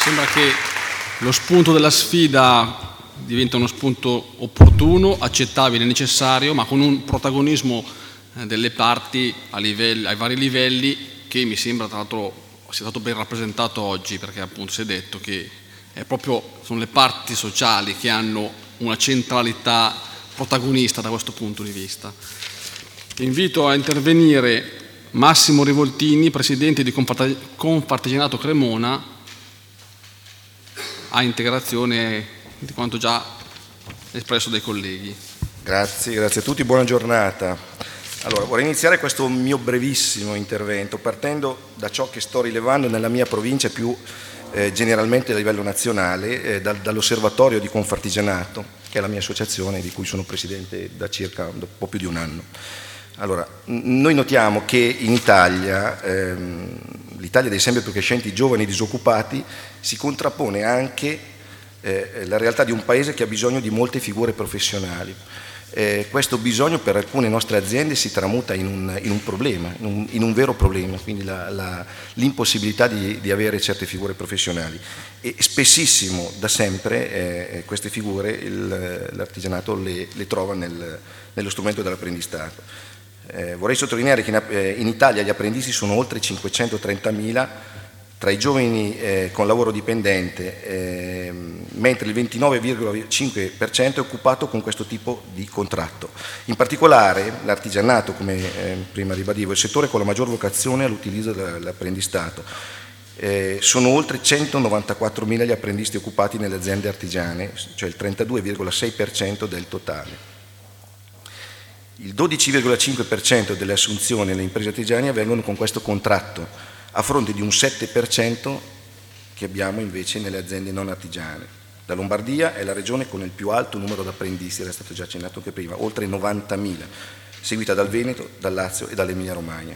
sembra che lo spunto della sfida diventa uno spunto opportuno, accettabile, necessario, ma con un protagonismo delle parti ai vari livelli che mi sembra tra l'altro sia stato ben rappresentato oggi, perché appunto si è detto che sono le parti sociali che hanno una centralità protagonista da questo punto di vista. Invito a intervenire Massimo Rivoltini, presidente di Confartigianato Cremona, a integrazione di quanto già espresso dai colleghi. Grazie a tutti, buona giornata. Allora, vorrei iniziare questo mio brevissimo intervento partendo da ciò che sto rilevando nella mia provincia, più generalmente a livello nazionale, dall'Osservatorio di Confartigianato, che è la mia associazione di cui sono presidente da circa un po' più di un anno. Allora, noi notiamo che in Italia, l'Italia dei sempre più crescenti giovani disoccupati, si contrappone anche la realtà di un paese che ha bisogno di molte figure professionali. Questo bisogno per alcune nostre aziende si tramuta in un problema, in un vero problema, quindi l'impossibilità di avere certe figure professionali. E spessissimo, da sempre, queste figure l'artigianato le trova nello strumento dell'apprendistato. Vorrei sottolineare che in Italia gli apprendisti sono oltre 530.000 tra i giovani con lavoro dipendente, mentre il 29,5% è occupato con questo tipo di contratto. In particolare l'artigianato, come prima ribadivo, è il settore con la maggior vocazione all'utilizzo dell'apprendistato. Sono oltre 194.000 gli apprendisti occupati nelle aziende artigiane, cioè il 32,6% del totale. Il 12,5% delle assunzioni nelle imprese artigiane avvengono con questo contratto, a fronte di un 7% che abbiamo invece nelle aziende non artigiane. La Lombardia è la regione con il più alto numero di apprendisti, era stato già accennato anche prima, oltre 90.000, seguita dal Veneto, dal Lazio e dall'Emilia Romagna.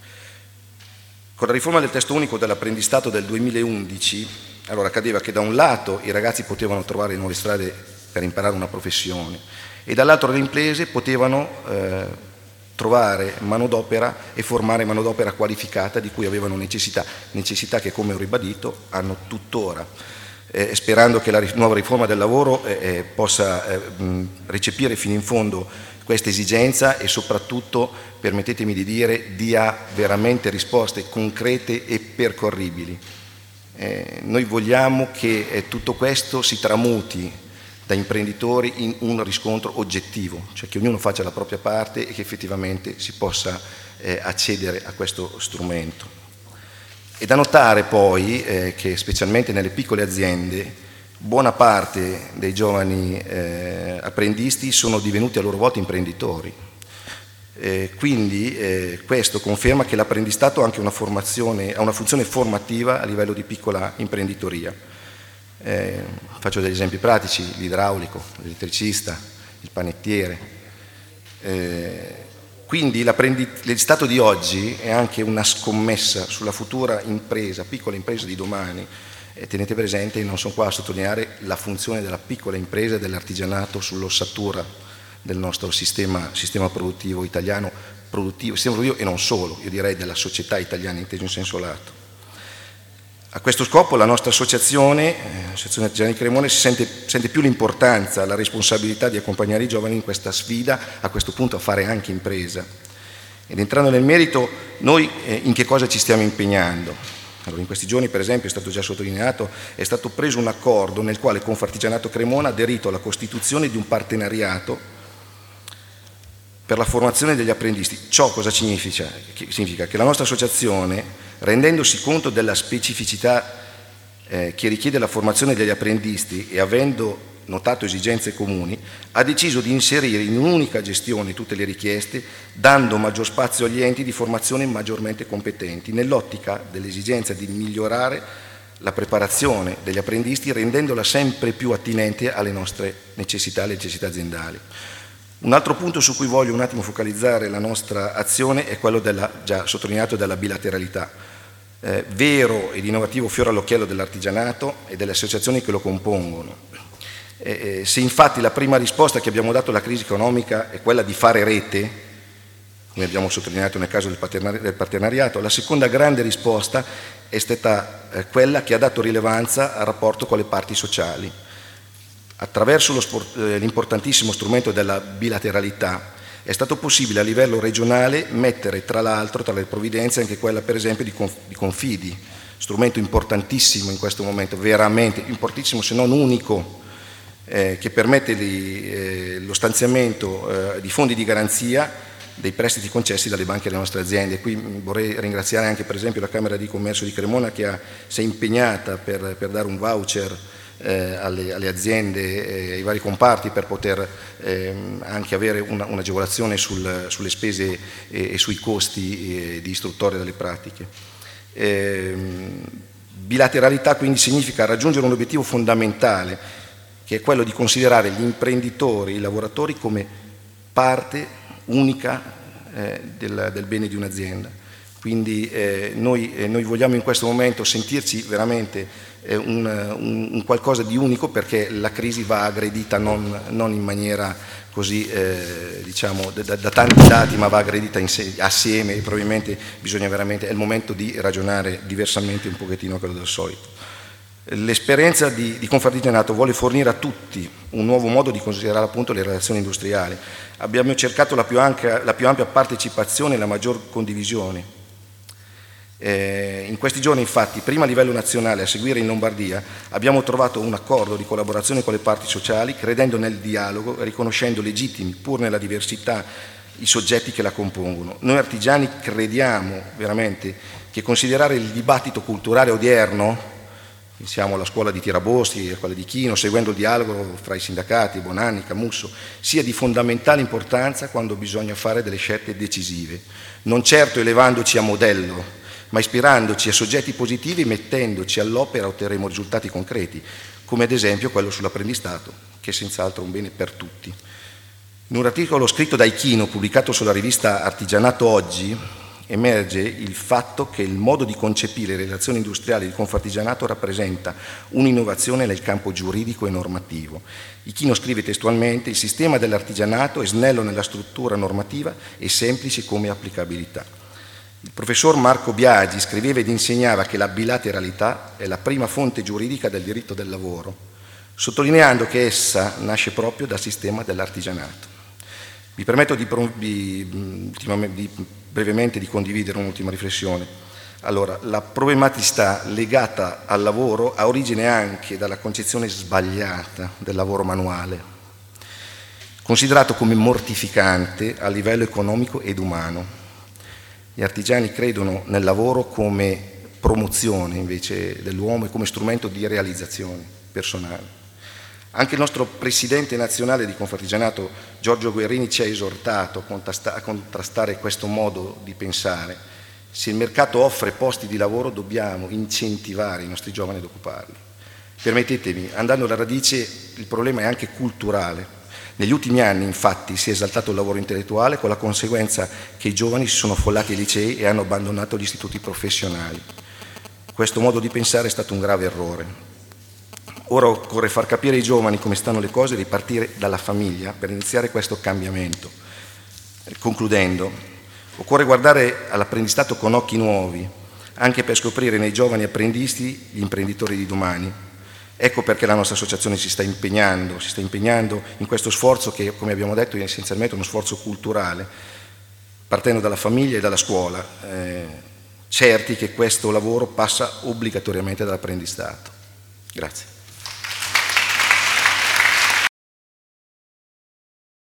Con la riforma del testo unico dell'apprendistato del 2011, allora accadeva che da un lato i ragazzi potevano trovare nuove strade per imparare una professione, e dall'altro le imprese potevano trovare manodopera e formare manodopera qualificata di cui avevano necessità che, come ho ribadito, hanno tuttora, sperando che la nuova riforma del lavoro possa recepire fino in fondo questa esigenza e soprattutto, permettetemi di dire, dia veramente risposte concrete e percorribili. Noi vogliamo che tutto questo si tramuti da imprenditori in un riscontro oggettivo, cioè che ognuno faccia la propria parte e che effettivamente si possa accedere a questo strumento. È da notare poi che specialmente nelle piccole aziende buona parte dei giovani apprendisti sono divenuti a loro volta imprenditori. Quindi questo conferma che l'apprendistato ha anche una funzione formativa a livello di piccola imprenditoria. Faccio degli esempi pratici: l'idraulico, l'elettricista, il panettiere. Quindi l'apprendistato di oggi è anche una scommessa sulla futura impresa, piccola impresa di domani. Tenete presente, non sono qua a sottolineare la funzione della piccola impresa e dell'artigianato sull'ossatura del nostro sistema produttivo italiano, sistema produttivo e non solo, io direi della società italiana inteso in senso lato. A questo scopo la nostra associazione, l'Associazione Artigiani di Cremona, sente più l'importanza, la responsabilità di accompagnare i giovani in questa sfida, a questo punto a fare anche impresa. Ed entrando nel merito, noi in che cosa ci stiamo impegnando? Allora, in questi giorni, per esempio, è stato già sottolineato, è stato preso un accordo nel quale Confartigianato Cremona ha aderito alla costituzione di un partenariato per la formazione degli apprendisti. Ciò cosa significa? Significa che la nostra associazione, rendendosi conto della specificità che richiede la formazione degli apprendisti e avendo notato esigenze comuni, ha deciso di inserire in un'unica gestione tutte le richieste, dando maggior spazio agli enti di formazione maggiormente competenti, nell'ottica dell'esigenza di migliorare la preparazione degli apprendisti, rendendola sempre più attinente alle nostre necessità, alle necessità aziendali. Un altro punto su cui voglio un attimo focalizzare la nostra azione è quello già sottolineato della bilateralità. Vero ed innovativo fiore all'occhiello dell'artigianato e delle associazioni che lo compongono. Se infatti la prima risposta che abbiamo dato alla crisi economica è quella di fare rete, come abbiamo sottolineato nel caso del partenariato, la seconda grande risposta è stata quella che ha dato rilevanza al rapporto con le parti sociali. Attraverso l'importantissimo strumento della bilateralità è stato possibile a livello regionale mettere tra l'altro tra le provvidenze anche quella per esempio di Confidi, strumento importantissimo in questo momento, veramente importantissimo se non unico, che permette lo stanziamento di fondi di garanzia dei prestiti concessi dalle banche alle nostre aziende. Qui vorrei ringraziare anche per esempio la Camera di Commercio di Cremona che si è impegnata per dare un voucher alle aziende, ai vari comparti per poter anche avere un'agevolazione sulle spese e sui costi di istruttoria delle pratiche. Bilateralità quindi significa raggiungere un obiettivo fondamentale che è quello di considerare gli imprenditori, i lavoratori come parte unica del bene di un'azienda. Quindi noi vogliamo in questo momento sentirci veramente un qualcosa di unico, perché la crisi va aggredita non in maniera così diciamo da tanti dati, ma va aggredita assieme, e probabilmente bisogna veramente, è il momento di ragionare diversamente un pochettino quello del solito. L'esperienza di Confartigianato vuole fornire a tutti un nuovo modo di considerare appunto le relazioni industriali. Abbiamo cercato la più ampia partecipazione e la maggior condivisione. In questi giorni infatti, prima a livello nazionale, a seguire in Lombardia, abbiamo trovato un accordo di collaborazione con le parti sociali, credendo nel dialogo e riconoscendo legittimi, pur nella diversità, i soggetti che la compongono. Noi artigiani crediamo veramente che considerare il dibattito culturale odierno, siamo alla scuola di Tiraboschi e a quella di Chino, seguendo il dialogo fra i sindacati, Bonanni, Camusso, sia di fondamentale importanza quando bisogna fare delle scelte decisive, non certo elevandoci a modello, ma ispirandoci a soggetti positivi e mettendoci all'opera otterremo risultati concreti, come ad esempio quello sull'apprendistato, che è senz'altro un bene per tutti. In un articolo scritto da Ichino, pubblicato sulla rivista Artigianato Oggi, emerge il fatto che il modo di concepire le relazioni industriali di Confartigianato rappresenta un'innovazione nel campo giuridico e normativo. Ichino scrive testualmente: il sistema dell'artigianato è snello nella struttura normativa e semplice come applicabilità. Il professor Marco Biagi scriveva ed insegnava che la bilateralità è la prima fonte giuridica del diritto del lavoro, sottolineando che essa nasce proprio dal sistema dell'artigianato. Mi permetto brevemente di condividere un'ultima riflessione. Allora, la problematicità legata al lavoro ha origine anche dalla concezione sbagliata del lavoro manuale, considerato come mortificante a livello economico ed umano. Gli artigiani credono nel lavoro come promozione invece dell'uomo e come strumento di realizzazione personale. Anche il nostro presidente nazionale di Confartigianato, Giorgio Guerrini, ci ha esortato a contrastare questo modo di pensare. Se il mercato offre posti di lavoro, dobbiamo incentivare i nostri giovani ad occuparli. Permettetemi, andando alla radice, il problema è anche culturale. Negli ultimi anni, infatti, si è esaltato il lavoro intellettuale, con la conseguenza che i giovani si sono affollati ai licei e hanno abbandonato gli istituti professionali. Questo modo di pensare è stato un grave errore. Ora occorre far capire ai giovani come stanno le cose e ripartire dalla famiglia per iniziare questo cambiamento. Concludendo, occorre guardare all'apprendistato con occhi nuovi, anche per scoprire nei giovani apprendisti gli imprenditori di domani. Ecco perché la nostra associazione si sta impegnando in questo sforzo che, come abbiamo detto, è essenzialmente uno sforzo culturale, partendo dalla famiglia e dalla scuola, certi che questo lavoro passa obbligatoriamente dall'apprendistato. Grazie.